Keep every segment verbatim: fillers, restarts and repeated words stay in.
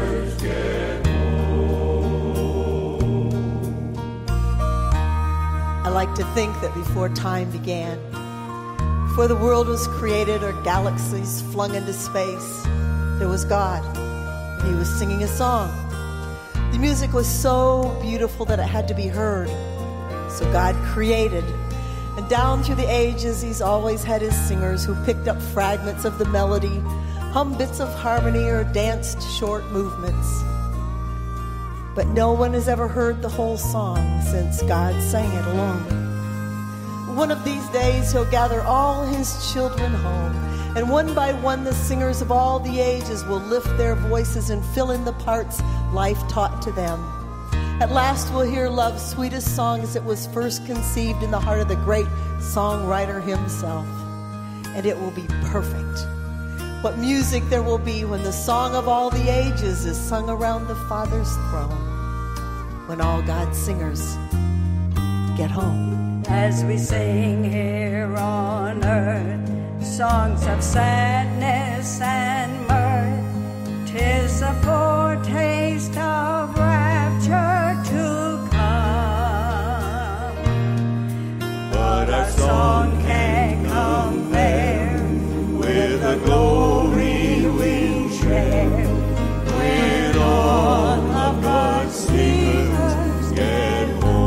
I like to think that before time began, before the world was created or galaxies flung into space, there was God, and he was singing a song. The music was so beautiful that it had to be heard. So God created, and down through the ages, he's always had his singers who picked up fragments of the melody, hummed bits of harmony, or danced short movements. But no one has ever heard the whole song since God sang it alone. One of these days, he'll gather all his children home, and one by one, the singers of all the ages will lift their voices and fill in the parts life taught to them. At last, we'll hear love's sweetest song as it was first conceived in the heart of the great songwriter himself. And it will be perfect. What music there will be when the song of all the ages is sung around the Father's throne, when all God's singers get home. As we sing here on earth, songs of sadness and mirth, 'tis a foretaste of rapture to come. But our song can't compare with the glory we share when all of God's singers get home.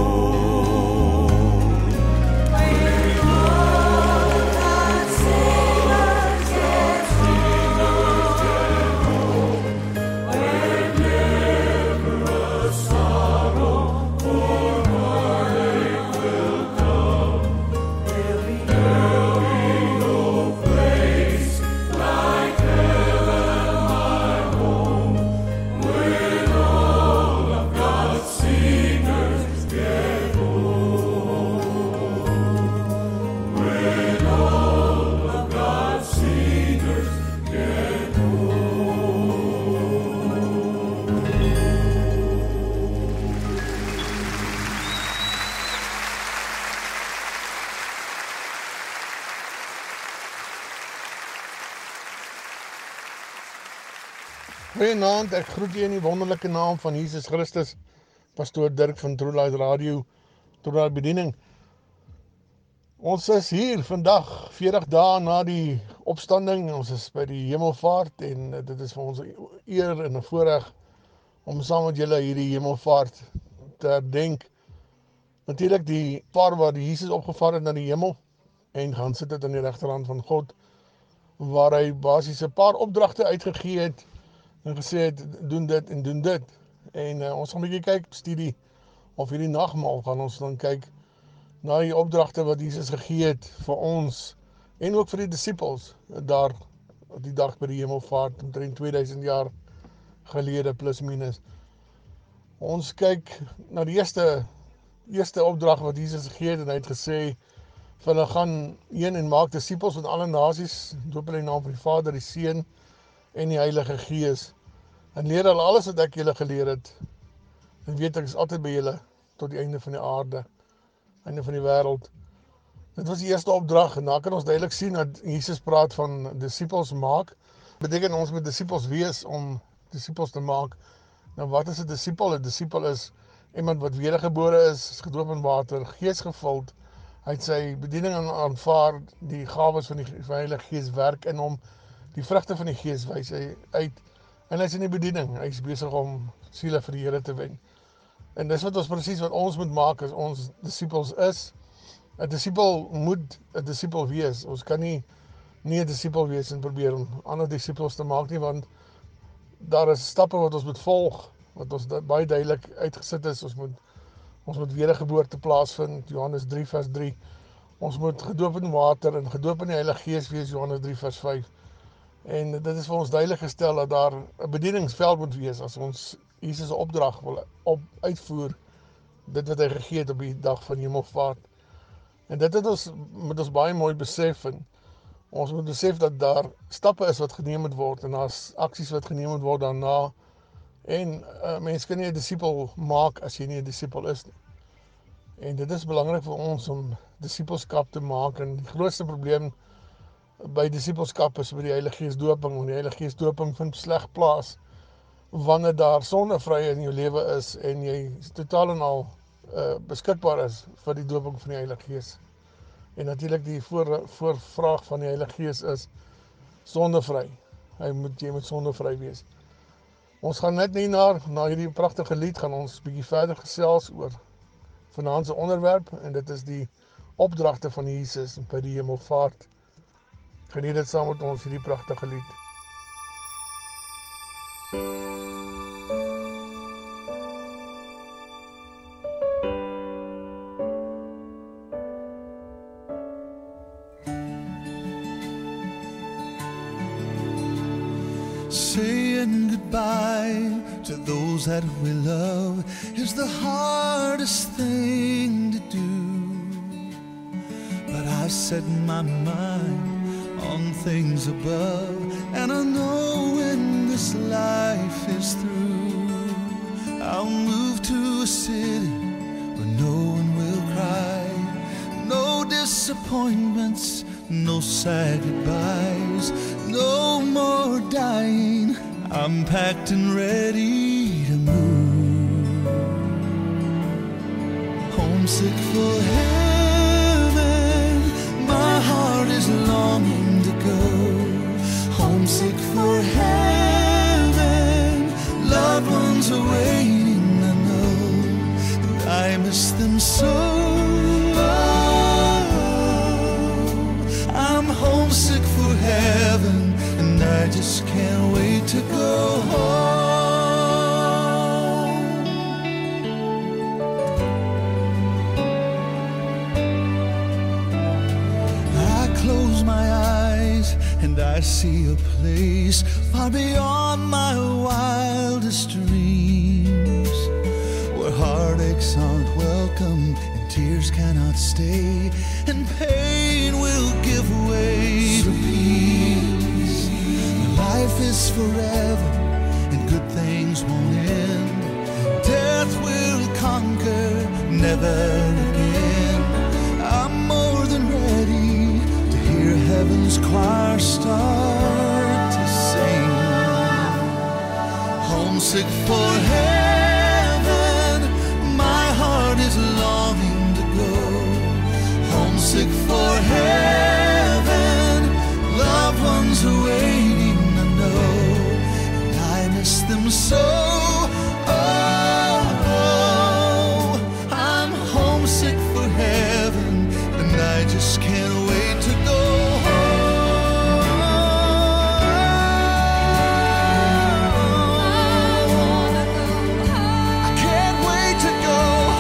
Goeienaand, ek groet u in die wonderlike naam van Jesus Christus, Pastoor Dirk van True Light Radio, True Light Bediening. Ons is hier vandag, veertig dae na die opstanding, ons is by die hemelvaart en dit is vir ons eer en 'n voorreg om saam met julle hierdie hemelvaart te herdenk. Natuurlik die paar waar Jesus opgevaar het na die hemel en gaan sit het aan die regterhand van God, waar hy basies 'n paar opdragte uitgegee het en gesê het, doen dit en doen dit. En uh, ons gaan 'n bietjie kyk, studie, of hierdie nagmaal gaan ons dan kyk na die opdragte wat Jesus gegee het vir ons, en ook vir die disippels, daar, die dag by die hemelvaart, omtrent tweeduisend jaar gelede, plus minus. Ons kyk na die eerste, eerste opdrag wat Jesus gegee het, en hy het gesê, vir hulle gaan heen en maak disippels van alle nasies, doop hulle in die naam van die Vader, die Seun, en die Heilige Gees, en leer hulle alles wat ek julle geleer het, en weet ek is altyd by julle, tot die einde van die aarde, einde van die wêreld. Dit was die eerste opdrag, en daar kan ons duidelik sien, dat Jesus praat van disippels maak, beteken ons moet disippels wees, om disippels te maak. Nou wat is 'n disipel? 'n Disipel is iemand wat wedergebore is, is gedoop in water, geesgevuld, hy het sy bediening aanvaar, die gawes van die Heilige Gees werk in hom, die vrugte van die Gees wys hy uit, en hy is in die bediening, hy is besig om siele vir die Here te wen. En dis wat ons presies wat ons moet maak, as ons disipels is. 'n Disipel moet 'n disipel wees, ons kan nie nie 'n disipel wees en probeer om ander disipels te maak nie, want daar is stappe wat ons moet volg, wat ons baie duidelik uitgesit is, ons moet, ons moet wedergeboorte plaasvind, Johannes drie vers drie, ons moet gedoop in water en gedoop in die Heilige Gees wees, Johannes drie vers vyf, en dit is vir ons duidelik gestel, dat daar 'n bedieningsveld moet wees, as ons Jesus' opdrag wil op, uitvoer, dit wat hy gegee het op die dag van hemelvaart, en dit het ons, moet ons baie mooi besef, en ons moet besef dat daar stappe is wat geneem moet word, en daar is aksies wat geneem moet word daarna, en uh, mens kan nie 'n disipel maak, as jy nie 'n disipel is nie. En dit is belangrik vir ons, om disipelskap te maak, en die grootste probleem by disipelskap is by die Heilige Gees doping, want die Heilige Gees doping vind sleg plaas, wanneer daar sondevry in jou lewe is en jy totaal en al uh, beskikbaar is vir die dooping van die Heilige Gees. En natuurlik die voor, voorvraag van die Heilige Gees is sondevry. Hy moet, jy moet sondevry wees. Ons gaan net nie na, na hierdie pragtige lied gaan ons bietjie verder gesels oor vanaand se onderwerp en dit is die opdragte van Jesus by die hemelvaart. Geniet dit saam met ons hierdie pragtige lied. Saying goodbye to those that we love is the hardest thing to do. But I've set my mind on things above, and I know when this life is through, I'll move to a city where no one will cry, no disappointments, no sad goodbyes, no more dying. I'm packed and ready to move. Homesick for heaven, my heart is longing to go. Homesick for heaven, loved ones are waiting, I know, and I miss them so. I'm homesick for heaven, and I just can't wait to go home. I close my eyes and I see a place far beyond my wildest dreams, where heartaches aren't welcome and tears cannot stay, and pain will give way to peace. Life is forever and good things won't end. Death will conquer, never again. I'm more than ready to hear heaven's choir start to sing. Homesick for heaven, my heart is longing to go. Homesick for heaven, loved ones are waiting, I know, and I miss them so. Oh, oh, I'm homesick for heaven, and I just can't wait to go home. I can't wait to go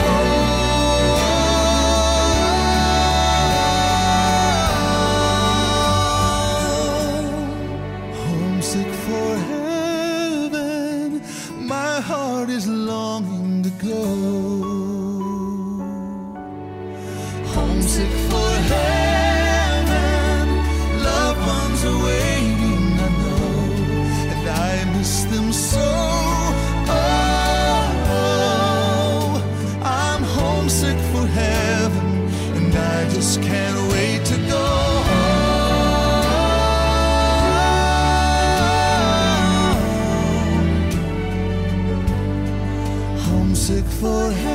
home. Homesick for heaven, my heart is longing to go. Homesick for heaven, loved ones are waiting, I know, and I miss them so. Oh, I'm homesick for heaven, and I just can't wait to go home. Homesick for heaven.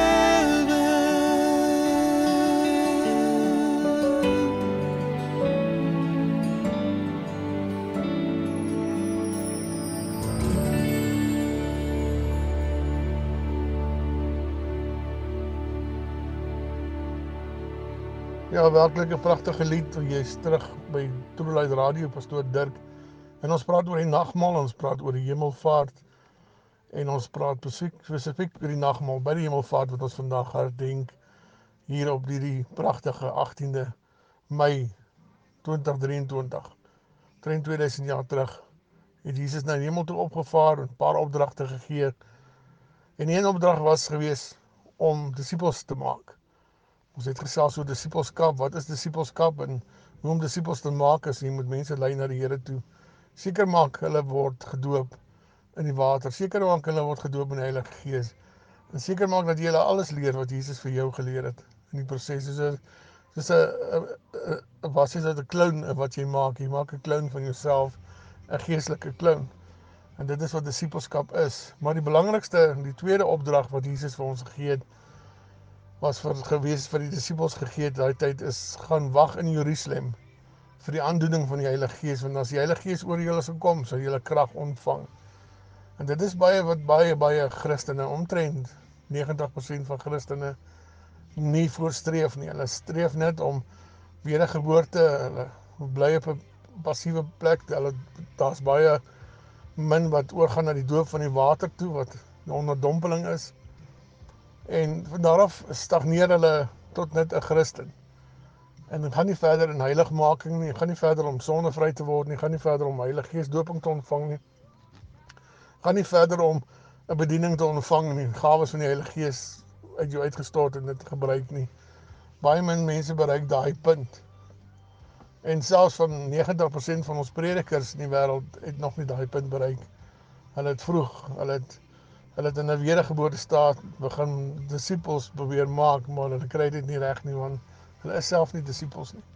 Ja, werklik 'n pragtige lied. Jy is terug by True Light Radio, Pastoor Dirk. En ons praat oor die nagmaal, ons praat oor die hemelvaart. En ons praat spesifiek oor die nagmaal by die hemelvaart wat ons vandag herdenk hier op die pragtige agtiende Mei twintig drieëntwintig. Omtrent tweeduisend jaar terug het Jesus na die hemel toe opgevaar en 'n paar opdragte gegee. En een opdrag was gewees om disippels te maak. Ons het gesels oor disippelskap, wat is disippelskap en hoe om disippels te maak is, jy moet mense lei na die Here toe. Seker maak hulle word gedoop in die water, seker maak hulle word gedoop in die Heilige Gees, en seker maak dat jy hulle alles leer wat Jesus vir jou geleer het in die proses. Soos 'n soos 'n was dit 'n clown wat jy maak, jy maak 'n clown van jouself, 'n geestelike clown. En dit is wat disipelskap is. Maar die belangrikste, die tweede opdrag wat Jesus vir ons gegee het, was vir gewees vir die disipels gegee het, daai tyd is gaan wag in Jerusalem vir die aandoening van die Heilige Gees, want as die Heilige Gees oor julle is gekom, sal julle krag ontvang. En dit is baie wat baie baie Christene omtrent negentig persent van Christene nie voorstreef nie. Hulle streef net om wedergeboorte, hulle bly op 'n passiewe plek, hulle daar's baie min wat oorgaan na die doop van die water toe, wat 'n onderdompeling is. En van daaraf stagneer hulle tot net 'n Christen. En dit gaan nie verder in heiligmaking nie, gaan nie verder om sondevry te word nie, gaan nie verder om Heilige Gees doping te ontvang nie. Gaan nie verder om 'n bediening te ontvang nie, gawes van die Heilige Gees uit jou uitgestort en dit gebruik nie. Baie min mense bereik daai punt. En selfs van negentig persent van ons predikers in die wêreld het nog nie daai punt bereik. Hulle het vroeg, hulle het hulle het in 'n wedergeboorte staat begin disipels probeer maak, maar hulle kry dit nie reg nie, want hulle is self nie disipels nie.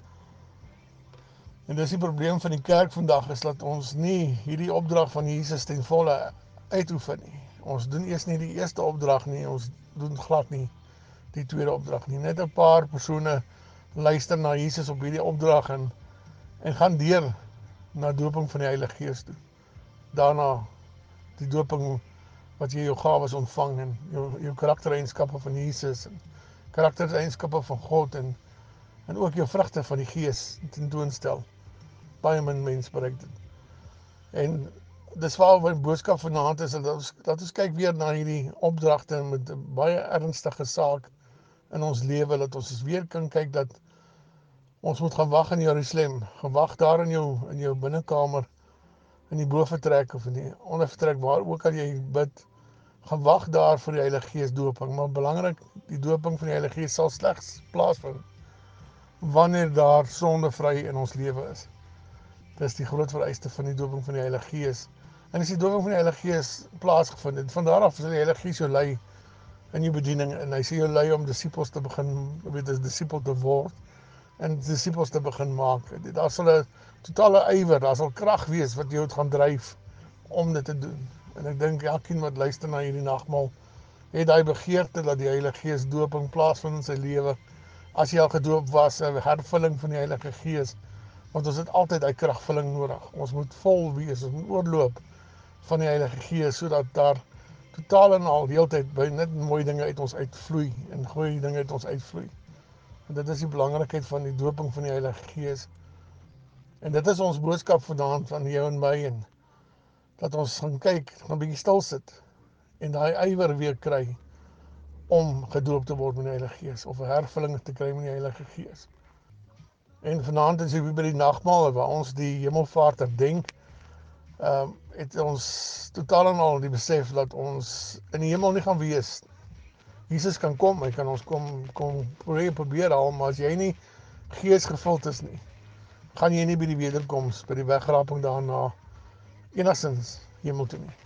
En dis die probleem van die kerk vandag, is dat ons nie hierdie opdrag van Jesus ten volle uitoefen nie. Ons doen eers nie die eerste opdrag nie, ons doen glad nie die tweede opdrag nie. Net 'n paar persone luister na Jesus op hierdie opdrag en, en gaan deur na doping van die Heilige Gees toe. Daarna die doping wat jy jou gawes ontvang en jou, jou karaktereienskappe van Jesus en karaktereienskappe van God en, en ook jou vrugte van die Gees tentoonstel. Baie min mens bereik dit. En dis waar my boodskap vanaand is, dat ons, dat ons kyk weer na hierdie opdragte met 'n baie ernstige saak in ons lewe, dat ons weer kan kyk dat ons moet gaan wag in Jerusalem, gaan wag daar in jou, in jou binnekamer, in die boventrek of in die ondervertrek, waar ook al jy bid, gaan wag daar vir die Heilige Gees doping, maar belangrik, die doping van die Heilige Gees sal slegs plaasvind wanneer daar sondevry in ons lewe is. Dis die groot vereiste van die doping van die Heilige Gees. En as die doping van die Heilige Gees plaasgevind het, van daar af sal die Heilige Gees jou lei in jou bediening, en hy sal jou lei om disipels te begin, weet, as disipel te word, en disipels te begin maak. Daar sal 'n totale ywer, daar sal krag wees wat jou het gaan dryf om dit te doen. En ek dink elkeen wat luister na hierdie nagmaal, het daai begeerte dat die Heilige Gees doping plaasvind in sy lewe. As jy al gedoop was, 'n hervulling van die Heilige Gees, want ons het altyd daai kragvulling nodig. Ons moet vol wees, ons moet oorloop van die Heilige Gees, sodat daar totaal en al heeltyd by net mooi dinge uit ons uitvloei en goeie dinge uit ons uitvloei. En dit is die belangrikheid van die doping van die Heilige Gees. En dit is ons boodskap vanaand van jou en my, en dat ons gaan kyk, gaan 'n bietjie stil sit en daai ywer weer kry om gedoop te word met die Heilige Gees, of 'n hervulling te kry met die Heilige Gees. En vanaand is hier by die nagmaal waar ons die hemelvaart herdenk, um, het ons totaal en al die besef dat ons in die hemel nie gaan wees. Jesus kan kom, hy kan ons kom, kom probeer, probeer al, maar as jy nie gees gevuld is nie, gaan jy nie by die wederkoms, by die wegraping daarna, enigstens hemel toe nie.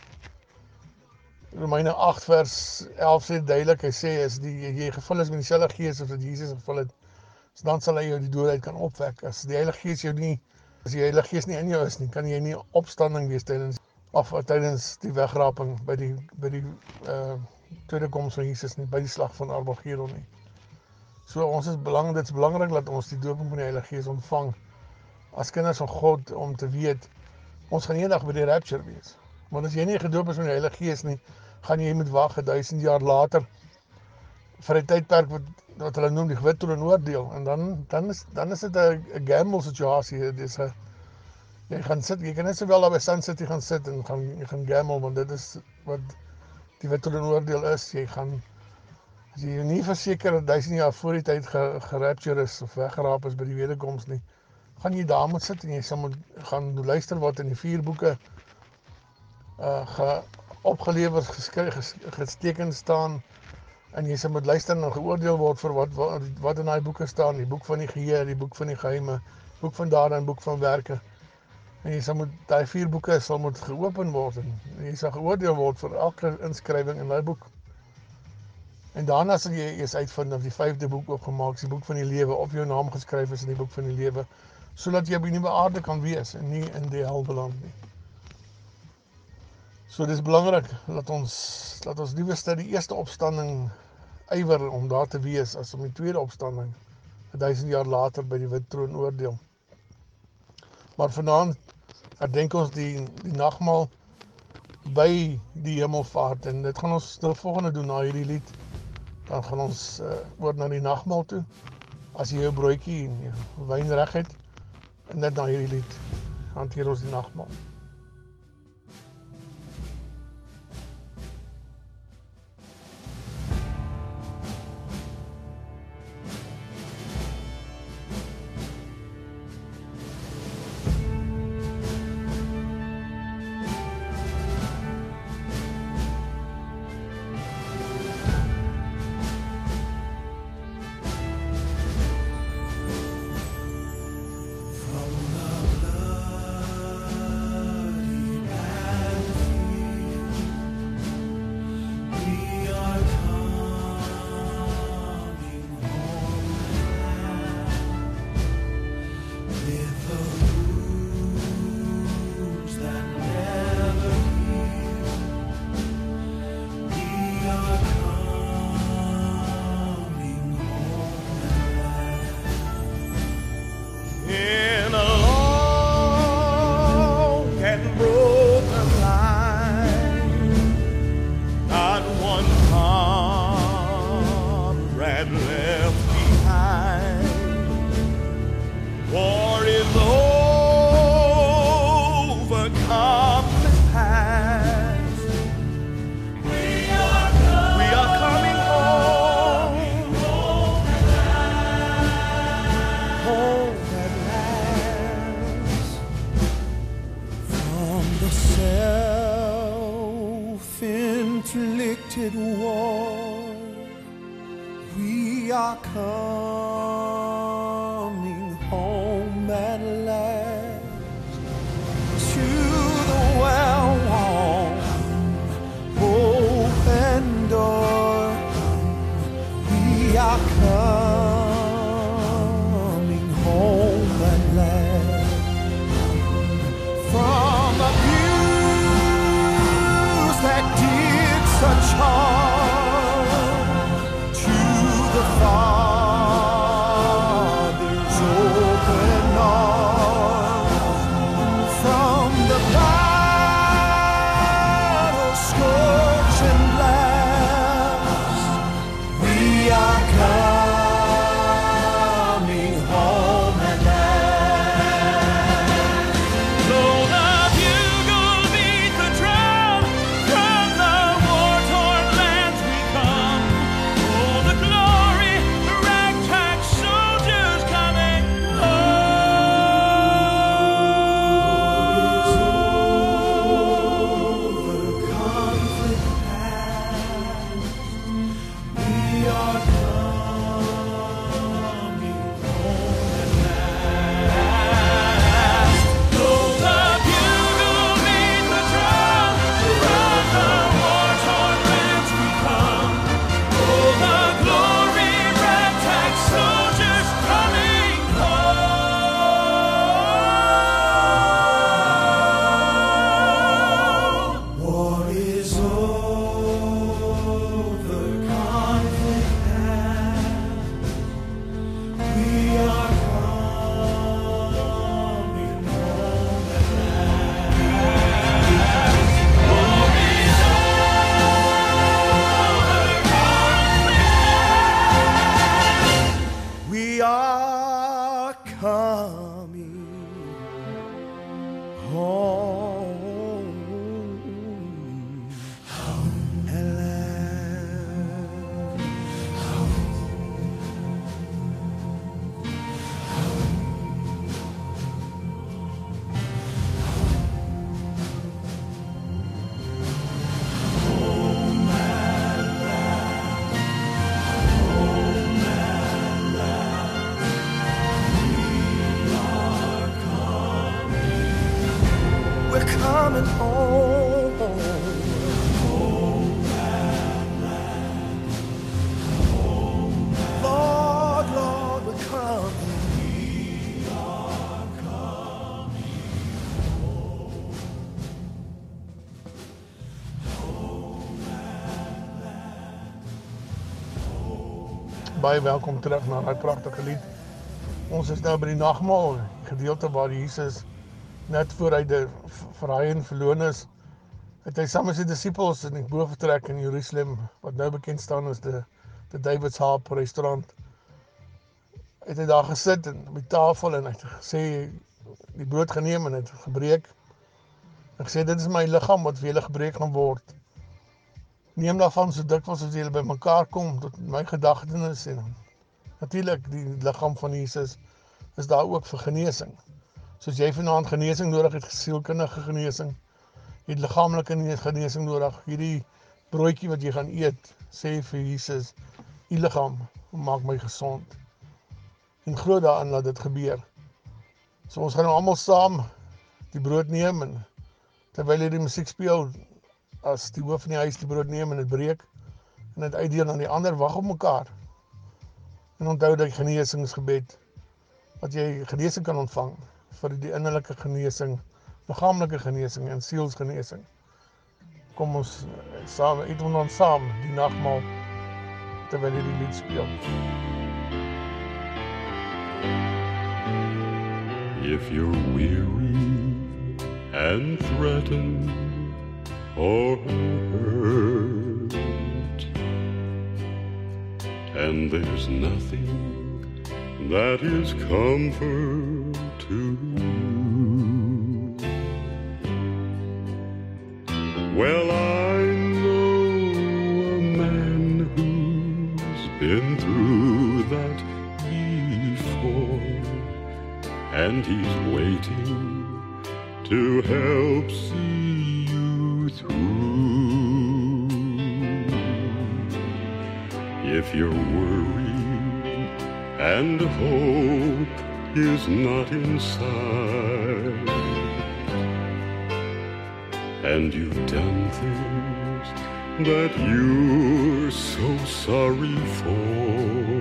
Romeine agt vers elf sê duidelik, hy sê, as die, jy gevul is met dieselfde Gees as wat Jesus gevul het, so dan sal hy jou die doodheid kan opwek. As die Heilige Gees jou nie, as die Heilige Gees nie in jou is nie, kan jy nie opstanding wees tydens, of tydens die wegraping, by die, by die uh, tweede koms van Jesus nie, by die slag van Armageddon nie. So ons is belang, dit is belangrik dat ons die doping van die Heilige Gees ontvang, as kinders van God, om te weet, ons gaan eendag by die rapture wees. Want as jy nie gedoop is met die Heilige Gees nie, gaan jy moet wag duisend jaar later vir 'n tydperk wat wat hulle noem die gewittel en oordeel, en dan dan is dan is dit 'n gamble situasie. Dit is 'n jy gaan sit, jy kan net sowel daar by Sun City gaan sit en gaan jy gaan gamble, want dit is wat die wittel en oordeel is. Jy gaan, as jy nie verseker duisend jaar voor die tyd gerapture is of weggeraap is by die wederkoms nie, gaan jy daar moet sit en jy sal moet gaan luister wat in die vier boeke uh, ge, opgelewerd, geskryf, gesteken staan, en jy sal moet luister en geoordeel word vir wat, wat, wat in die boeke staan, die boek van die geheue, die boek van die geheime, boek van dade en boek van werke. En jy sal moet, die vier boeke sal moet geopen word, en jy sal geoordeel word vir elke inskrywing in die boek. En daarna sal jy eers uitvind of die vyfde boek opgemaak is, die boek van die lewe, of jou naam geskryf is in die boek van die lewe, sodat jy op die nuwe aarde kan wees, en nie in die hel beland nie. So dis belangrik dat ons dat ons liewerste die eerste opstanding ywer om daar te wees as om die tweede opstanding duisend jaar later by die wit troon oordeel. Maar vanaand herdenk ons die, die nagmaal by die hemelvaart en dit gaan ons die volgende doen na hierdie lied. Dan gaan ons uh, oor na die nagmaal toe. As jy jou broodjie en jou wyn reg het en net na hierdie lied hanteer ons die nagmaal. Lord, you go beat the drum from the war-torn baie welkom terug na daai pragtige lied. Ons is nou by die nagmaal, gedeelte waar Jesus net voor hy de verraai en verloon is, het hy saam met sy disippels in die bo vertrek in Jerusalem, wat nou bekend staan as de, de David's Harp restaurant, het hy daar gesit en op die tafel en hy het gesê, die brood geneem en het gebreek, en gesê, dit is my liggaam wat vir julle gebreek gaan word. Neem daarvan so dikwels as julle by mekaar kom, tot my gedagtenis en natuurlik die liggaam van Jesus is daar ook vir genesing. Soos jy vanaand genesing nodig het, sielkundige genesing, jy het liggaamlike genesing nodig, hierdie broodjie wat jy gaan eet, sê vir Jesus, die liggaam maak my gesond. En glo daarin dat dit gebeur. So ons gaan nou almal saam die brood neem en terwyl hy die musiek speel, as die hoof van die huis die brood neem en het breek en het uitdeel aan die ander, wag op mekaar. En onthou dat genesingsgebed, wat jy genesing kan ontvang vir die innerlike genesing, liggaamlike genesing en sielsgenesing. Kom ons saam, eet ons saam die nagmaal terwyl hy die lied speel. If you're weary and threatened or hurt, and there's nothing that is comfort to you, well, I know a man who's been through that before, and he's waiting to help see you through. If you're worried and hope is not inside, and you've done things that you're so sorry for,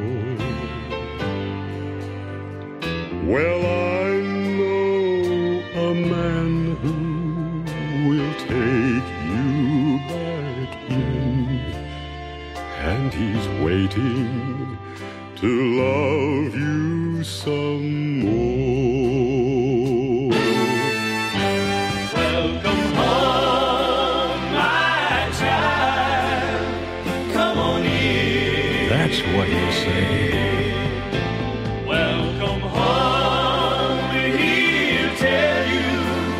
well, I know a man who will take you back in, and he's waiting to love you some more. Welcome home, my child. Come on in. That's what he'll say. Welcome home, he'll tell you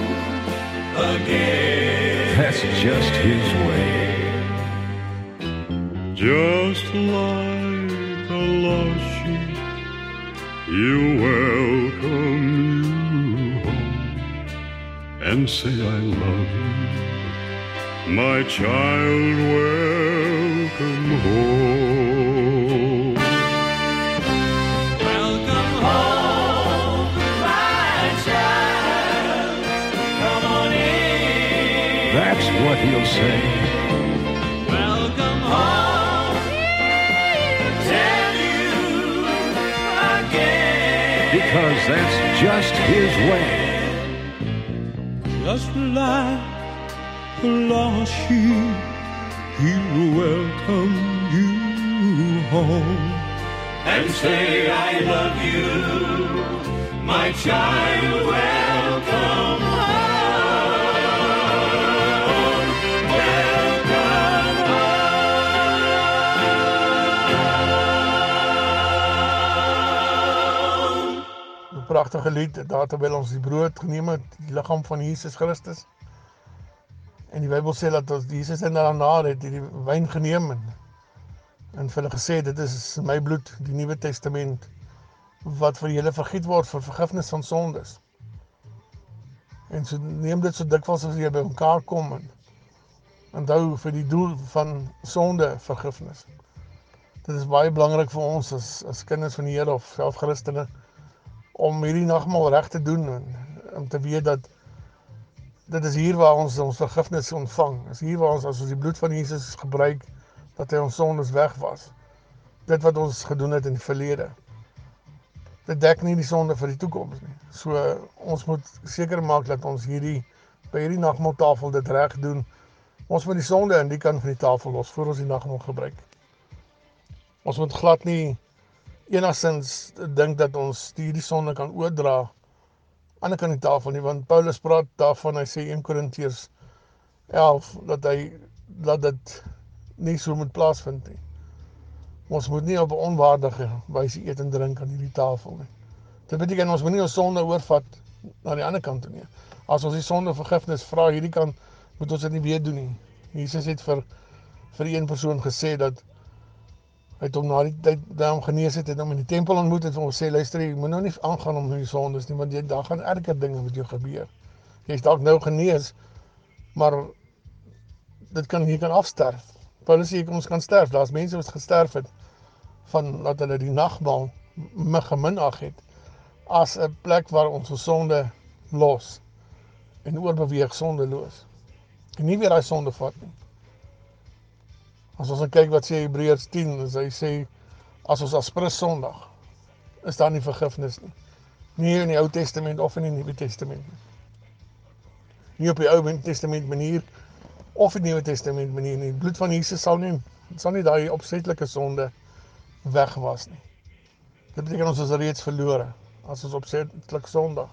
again. That's just his way. Just like a lost sheep, he'll welcome you home and say, I love you, my child, welcome home. Welcome home, my child. Come on in. That's what he'll say. Welcome home, he'll tell you again. Because that's just his way. Just like a lost sheep, he'll welcome you home and say, I love you, my child, welcome home, welcome home. Een prachtige lied, daar terwyl ons die brood geneem het, die liggaam van Jesus Christus. En die Bybel sê dat ons Jesus en daarna het die wyn geneem en, en vir hulle gesê, dit is my bloed, die Nuwe Testament, wat vir julle vergiet word vir vergifnis van sondes. En so neem dit so dikwels as jy by mekaar kom en onthou vir die doel van sonde vergifnis. Dit is baie belangrik vir ons as, as kinders van die Here of self Christene, om hierdie nagmaal reg te doen en om te weet dat dit is hier waar ons ons vergifnis ontvang. Dit is hier waar ons, as ons die bloed van Jesus gebruik, dat hy ons sondes weg was. Dit wat ons gedoen het in die verlede. Dit dek nie die sonde vir die toekoms nie. So ons moet seker maak dat ons hierdie by hierdie nagmaaltafel dit reg doen. Ons moet die sonde in die kant van die tafel los voor ons die nagmaal gebruik. Ons moet glad nie enigstens dink dat ons hierdie sonde kan oordra aan die ander kant die tafel nie, want Paulus praat daarvan, hy sê een Korintiërs elf, dat hy, dat dit nie so moet plaasvind nie. Ons moet nie op 'n onwaardige wyse eet en drink aan hierdie tafel nie. Dit beteken ons moet nie ons sonde oorvat na die ander kant toe nie. As ons die sonde vergifnis vra hierdie kant, moet ons dit nie weer doen nie. Jesus het vir, vir een persoon gesê dat hy het hom na die tyd dat hom genees het, het hom in die tempel ontmoet en hom gesê, luister, jy moet nou nie aangaan om die sondes nie, want jy, daar gaan erger dinge met jou gebeur. Jy is dalk nou genees, maar dit kan, jy kan afsterf. Paulus sê, ons kan sterf, daar is mense wat gesterf het, van dat hulle die nagmaal me geminag het, as 'n plek waar ons ons sonde los, en oorbeweeg sondeloos, en nie weer daai sonde vat nie. As ons kyk wat sê Hebreërs tien, as hy sê, as ons aspris sondig, is daar nie vergifnis nie. Nie in die Ou Testament of in die Nuwe Testament nie. Nie op die Ou Testament manier, of die Nuwe Testament manier nie. Die bloed van Jesus sal nie, sal nie daai opsetlike sonde wegwas nie. Dit beteken ons is reeds verlore, as ons opsetlik sondig.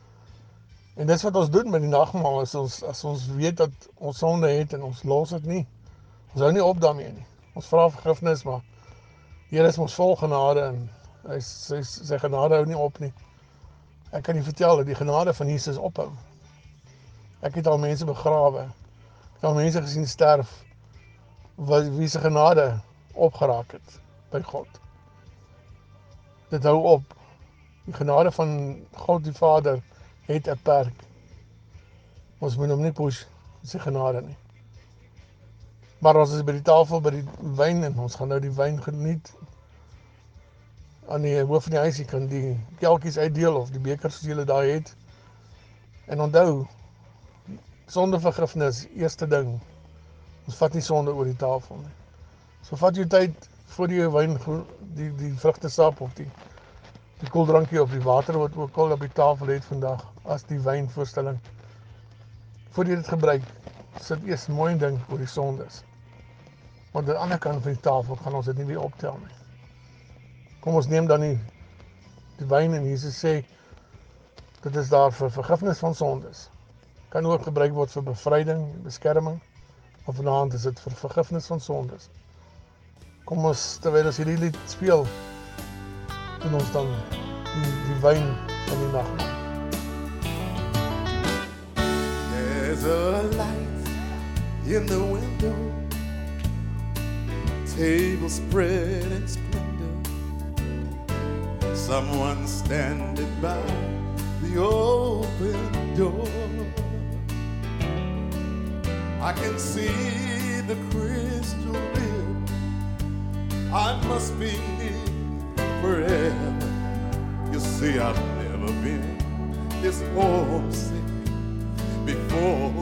En dis wat ons doen met die nagmaal, as ons, as ons weet dat ons sonde het en ons los dit nie. Ons hou nie op daarmee nie. Ons vra vergifnis, maar die Here is ons vol genade en hy, sy, sy genade hou nie op nie. Ek kan nie vertel dat die genade van Jesus ophou. Ek het al mense begrawe. Ek het al mense gesien sterf, wie se genade opgeraak het by God. Dit hou op. Die genade van God die Vader het 'n perk. Ons moet hom nie push, sy genade nie. Maar ons is by die tafel, by die wyn, en ons gaan nou die wyn geniet. Aan die hoof van die huis, jy kan die kelkies uitdeel, of die bekers soos julle daar het. En onthou, sondevergifnis, eerste ding, ons vat nie sonde oor die tafel nie. So vat jy tyd, voor jy wyn, die, die vrugtesap, of die, die koeldrankie, of die water, wat ook al op die tafel het vandag, as die wynvoorstelling. Voor jy dit gebruik, sit eers mooi ding oor die sondes. Want aan die ander kant van die tafel gaan ons dit nie weer optel nie. Kom ons neem dan die, die wyn en Jesus sê, dit is daar vir vergifnis van sondes. Kan ook gebruik word vir bevryding, beskerming, of vanaand is dit vir vergifnis van sondes. Kom ons, terwyl ons hierdie lied speel, doen ons dan die, die wyn van die nagmaal. There's a light in the window, table spread in splendor, someone standing by the open door. I can see the crystal rib, I must be here forever. You see, I've never been this homesick before.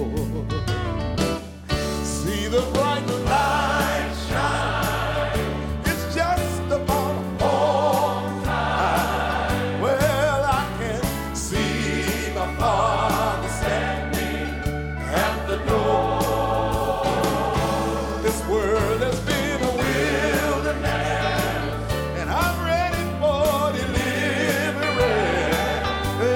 See the bright light shine, it's just about home time. Well, I can see my Father standing at the door. This world has been a wilderness, and I'm ready for deliverance.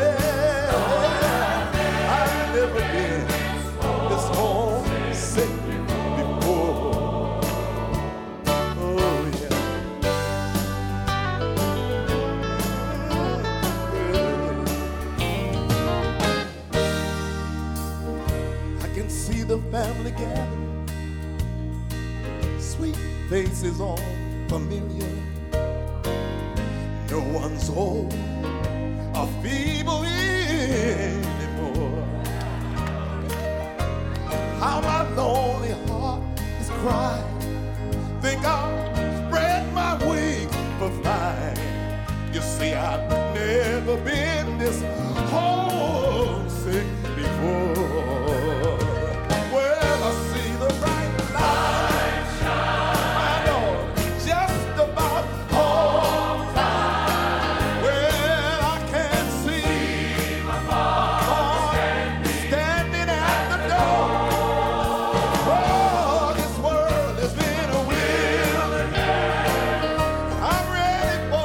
Well, I've never been this homesick before. Oh yeah. I can see the family gathering, sweet faces all familiar. No one's old or feeble anymore. How my lonely heart is crying, think I'll spread my wings for flying. You see, I've never been this homesick before. Well, I see the bright light shine, I know just about home time. Well, I can see my Father standing at the door. Oh, this world has been a wilderness, I'm ready for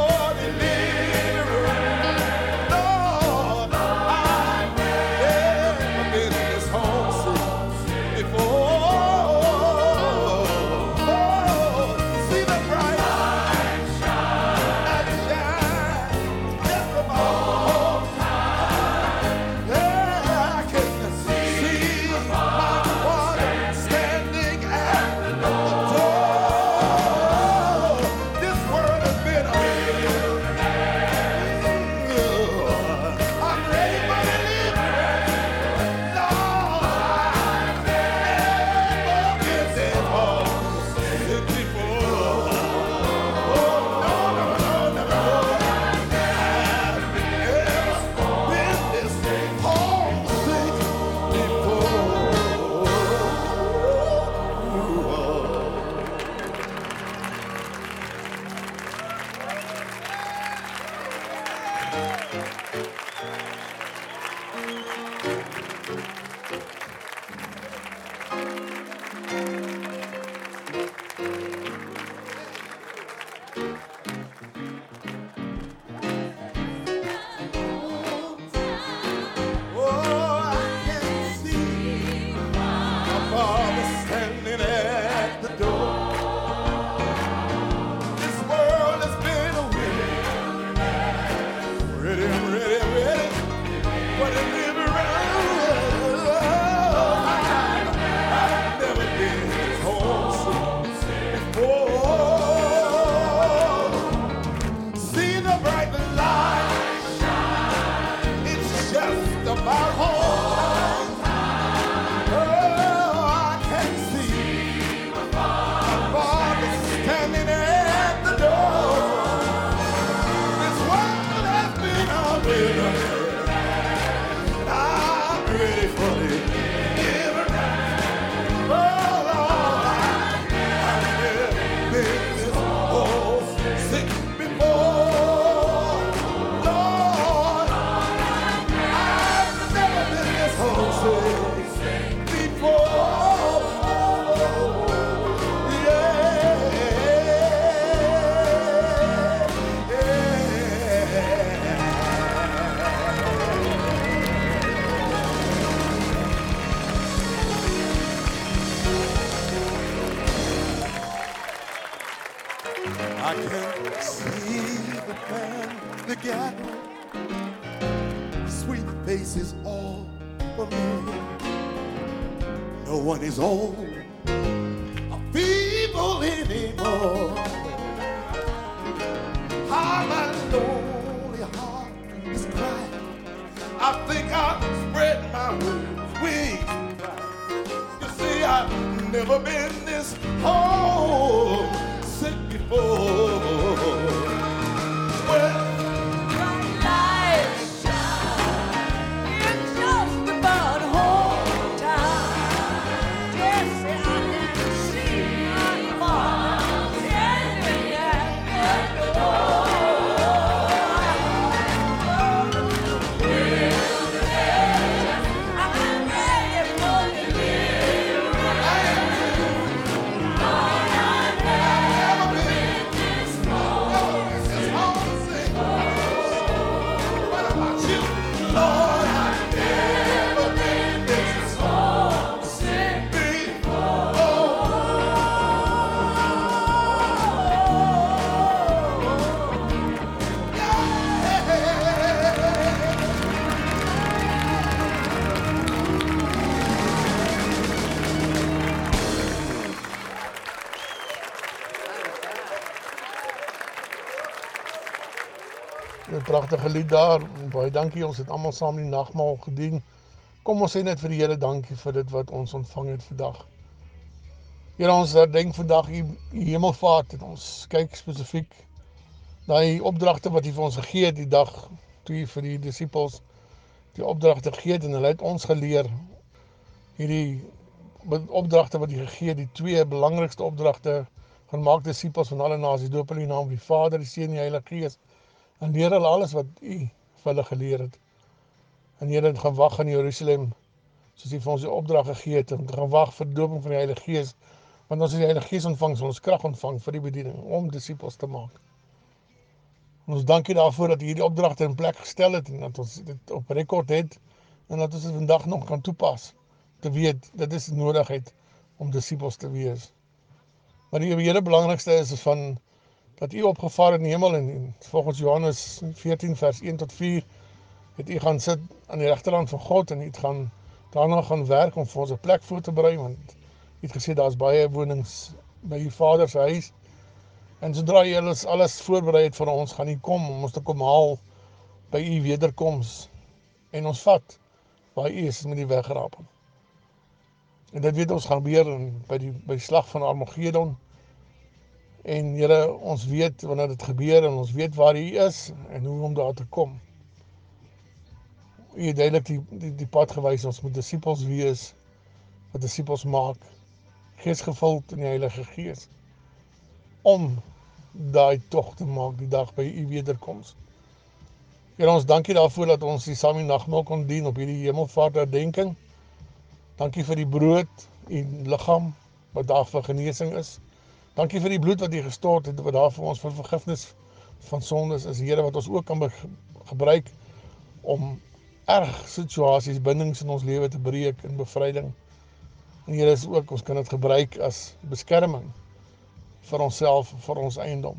Pragtige lied daar, baie dankie, ons het allemaal saam die nagmaal gedien. Kom ons sê net vir die Here dankie vir dit wat ons ontvang het vandag. Here, ons herdenk vandag die hemelvaart en ons kyk spesifiek die opdragte wat hy vir ons gegee het die dag toe hy vir die disciples die opdragte gegee het en hulle het ons geleer hierdie opdragte wat hy gegee het, die twee belangrikste opdragte gaan maak disciples van alle nasies, doop hulle in die naam van die Vader, die Seun en die Heilige Gees. En leer hulle alles wat u vir hulle geleer het. En julle het gaan wag in Jerusalem, soos hy vir ons die opdrag gegee het, en gaan wag vir die dooping van die Heilige Gees, want as die Heilige Gees ontvang, sal ons krag ontvang vir die bediening, om disciples te maak. En ons dankie daarvoor dat hy hierdie opdragte in plek gestel het, en dat ons dit op rekord het, en dat ons dit vandag nog kan toepas, te weet, dit is die nodigheid om disciples te wees. Maar die hele belangrikste is, is van, dat u opgevaar in die hemel en, en volgens Johannes veertien vers een tot vier het u gaan sit aan die regterhand van God en u het gaan daarna gaan werk om vir ons 'n plek voor te berei, want u het gesê daar is baie wonings by u Vader se huis en sodra u alles, alles voorberei het vir ons, gaan u kom om ons te kom haal by u wederkoms en ons vat waar u is met die wegraping. En dit weet ons gaan gebeur by die, by die slag van Armageddon. En Here, ons weet wanneer dit gebeur en ons weet waar u is en hoe om daar te kom. U het duidelik die, die, die pad gewys, ons moet disciples wees, wat disciples maak, geesgevuld in die Heilige Gees, om daai tog te maak die dag by u wederkoms. Here, ons dankie daarvoor dat ons die saam die nagmaal kon dien op hierdie hemelvaart herdenking. Dankie vir die brood en liggaam wat daar vir genesing is. Dankie vir die bloed wat U gestort het, wat daar vir ons vir vergifnis van sondes is, Here, wat ons ook kan gebruik om erg situasies, bindings in ons lewe te breek en bevryding. En Here, is ook, ons kan dit gebruik as beskerming vir onsself, vir ons eiendom.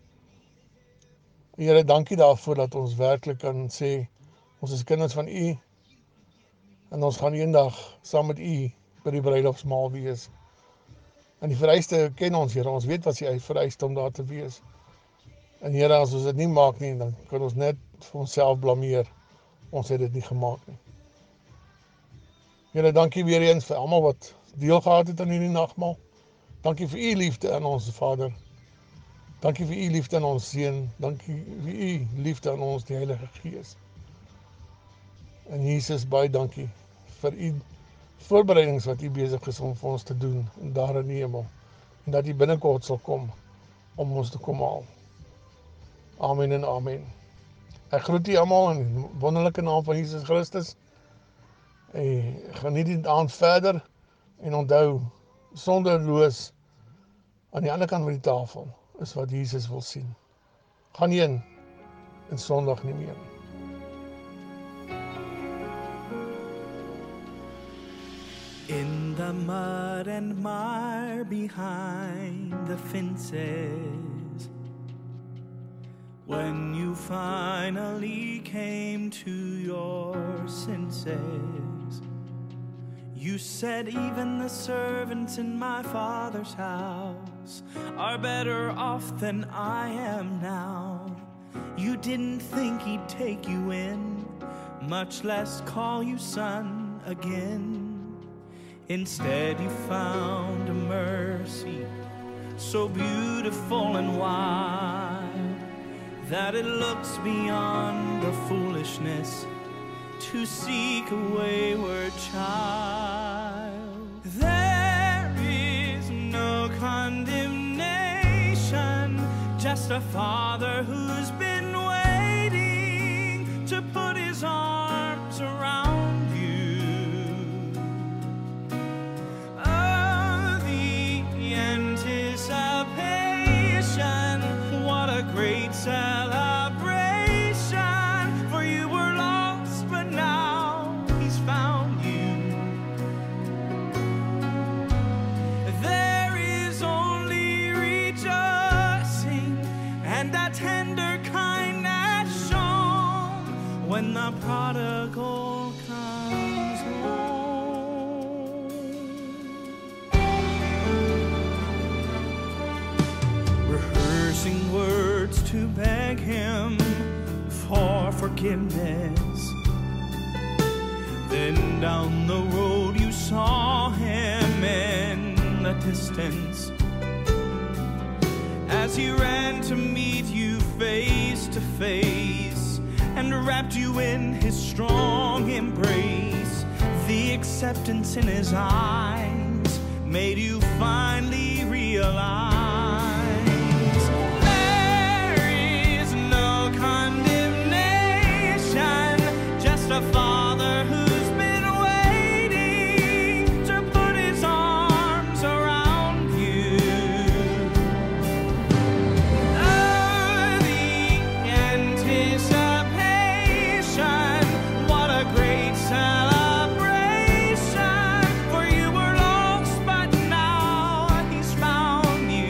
Here, dankie daarvoor dat ons werklik kan sê, ons is kinders van U, en ons gaan eendag saam met U by die bruilofsmaal wees. En die vereiste ken ons, Here, ons weet wat die vereiste om daar te wees. En Here, as ons dit nie maak nie, dan kan ons net vir onsself blameer. Ons het dit nie gemaak nie. Here, dankie weer eens vir almal wat deel gehad het aan hierdie nagmaal. Dankie vir U liefde aan ons Vader. Dankie vir U liefde aan ons Seun. Dankie vir U liefde aan ons, die Heilige Gees. En Jesus, baie dankie vir U voorbereidings wat U besig is om vir ons te doen, en daar in die hemel. En dat U binnekort sal kom, om ons te kom haal. Amen en amen. Ek groet U almal in die wonderlike naam van Jesus Christus. En geniet die aand verder, en onthou, sonderloos aan die ander kant van die tafel is wat Jesus wil sien. Gaan heen en sondig nie meer. In the mud and mire behind the fences, when you finally came to your senses, you said even the servants in my Father's house are better off than I am now. You didn't think He'd take you in, much less call you son again. Instead you found a mercy so beautiful and wide that it looks beyond the foolishness to seek a wayward child. There is no condemnation, just a Father who's been waiting to put His arms around you. Oh, the anticipation, what a great celebration. When the prodigal comes home, rehearsing words to beg Him for forgiveness. Then down the road you saw Him in the distance, as He ran to meet you face to face, and wrapped you in His strong embrace. The acceptance in His eyes made you finally realize there is no condemnation, just a Father who's been waiting to put His arms around you. Oh, the anticipation, what a great celebration, for you were lost but now He's found you.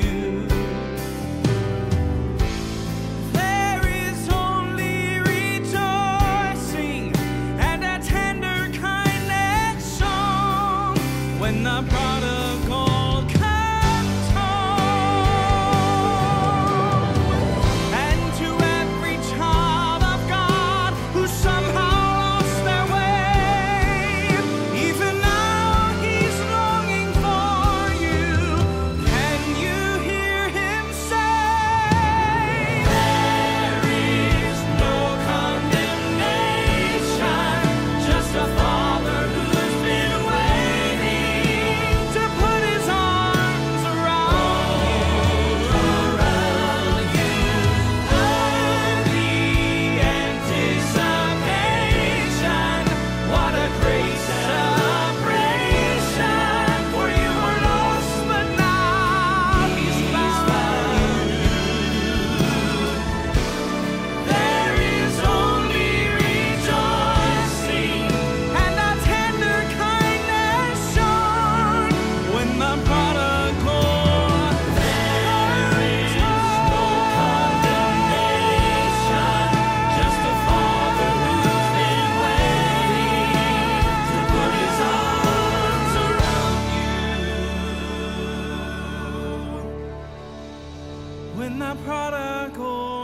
when the prodigal